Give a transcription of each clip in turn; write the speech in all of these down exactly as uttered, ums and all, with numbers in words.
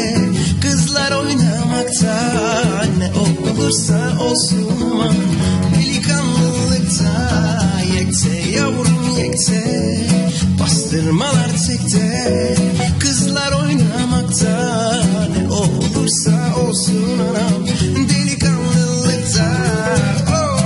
kızlar oynamakta, ne olursa olsun aman. Delikanlılıkta yekte yavrum yekte, bastırmalar tekte, kızlar oynamakta, ne olursa olsun anam. Delikanlılıkta oh.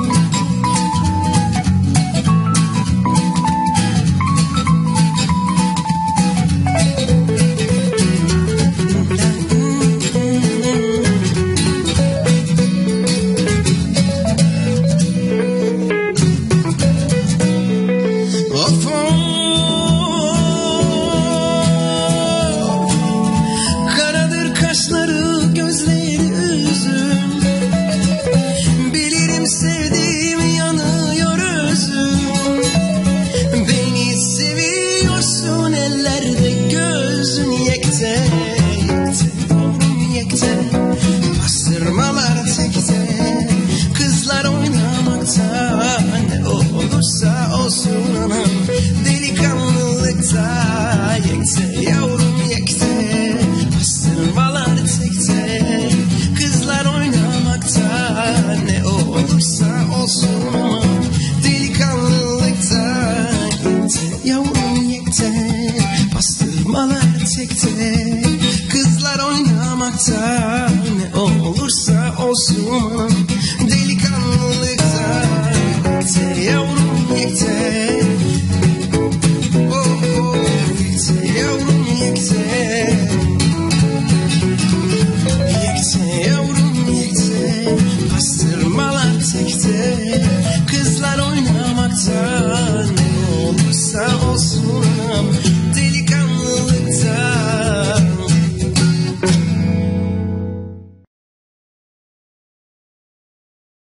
Bastırmalar tekte, kızlar oynamakta, ne olursa olsun anam. Delikanlılıkta yekte yavrum yekte, bastırmalar tekte, kızlar oynamakta, ne olursa olsun aman. Delikanlılıkta yekte yavrum yekte, bastırmalar tekte, kızlar oynamakta, ne olursa olsun. Delikanlılıkta yekte yavrum yekte,